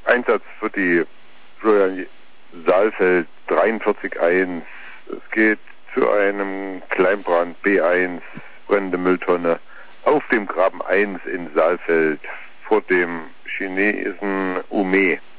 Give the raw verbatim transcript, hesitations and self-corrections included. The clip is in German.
Einsatz für die Florian Saalfeld dreiundvierzig eins. Es geht zu einem Kleinbrand B eins, brennende Mülltonne auf dem Graben eins in Saalfeld vor dem Chinesen Ume.